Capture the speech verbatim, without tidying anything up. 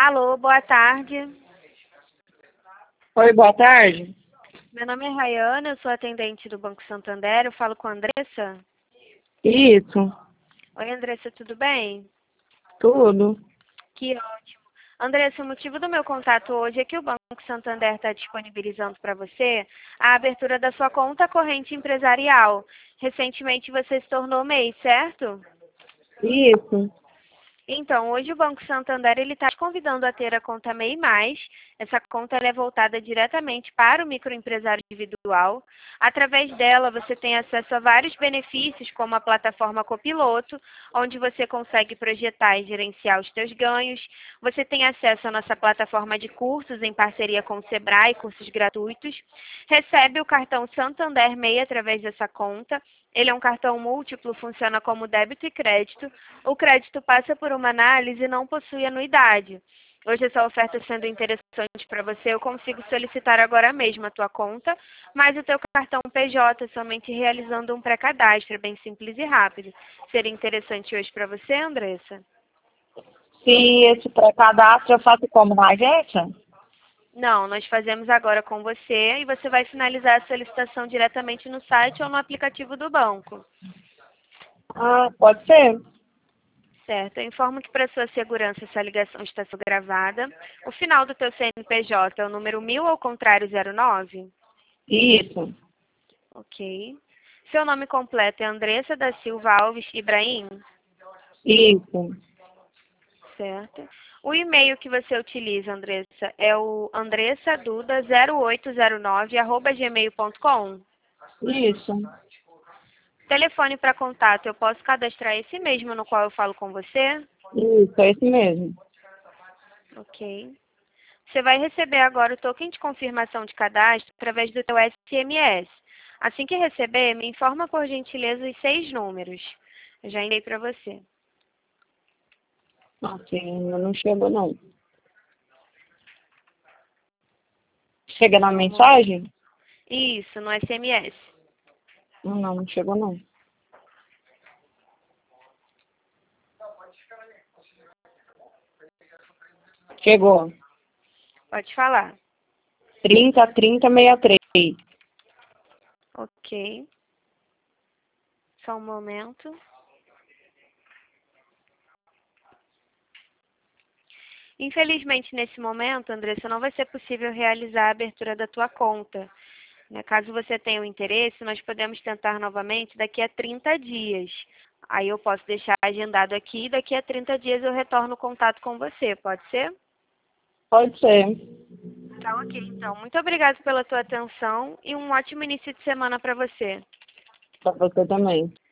Alô, boa tarde. Oi, boa tarde. Meu nome é Rayana, eu sou atendente do Banco Santander, eu falo com a Andressa. Isso, Oi, Andressa, tudo bem? tudo. Que ótimo. Andressa, o motivo do meu contato hoje é que o Banco Santander está disponibilizando para você a abertura da sua conta corrente empresarial. Recentemente você se tornou M E I, certo? Isso. Então, hoje o Banco Santander ele está te convidando a ter a conta M E I mais. Essa conta ela é voltada diretamente para o microempresário individual. Através dela, você tem acesso a vários benefícios, como a plataforma Copiloto, onde você consegue projetar e gerenciar os seus ganhos. Você tem acesso à nossa plataforma de cursos em parceria com o Sebrae, cursos gratuitos. Recebe o cartão Santander M E I através dessa conta. Ele é um cartão múltiplo, funciona como débito e crédito. O crédito passa por uma análise e não possui anuidade. Hoje essa oferta sendo interessante para você, eu consigo solicitar agora mesmo a tua conta, mas o teu cartão P J somente realizando um pré-cadastro, é bem simples e rápido. Seria interessante hoje para você, Andressa? Se esse pré-cadastro eu faço como na agência? Não, nós fazemos agora com você e você vai finalizar a solicitação diretamente no site ou no aplicativo do banco. Ah, pode ser. Certo, eu informo que para sua segurança essa ligação está sendo gravada. O final do teu C N P J é o número mil ou contrário zero nove? Isso. Ok. Seu nome completo é Andressa da Silva Alves Ibrahim? Isso. Certo. O e-mail que você utiliza, Andressa, é o andressaduda zero oito zero nove arroba gmail ponto com? Isso. Telefone para contato, eu posso cadastrar esse mesmo no qual eu falo com você? Isso, é esse mesmo. Ok. Você vai receber agora o token de confirmação de cadastro através do teu S M S. Assim que receber, me informa por gentileza os seis números. Eu já enviei para você. Ok, ainda não chegou não. Chega na Só um momento. mensagem? Isso, no S M S. Não, não, não chegou não. Chegou. Pode falar. trinta, trinta, sessenta e três. Ok. Só um momento. Infelizmente, nesse momento, Andressa, não vai ser possível realizar a abertura da tua conta. Né? Caso você tenha o interesse, nós podemos tentar novamente daqui a trinta dias. Aí eu posso deixar agendado aqui e daqui a trinta dias eu retorno o contato com você, pode ser? Pode ser. Tá ok, então. Muito obrigada pela tua atenção e um ótimo início de semana para você. Para você também.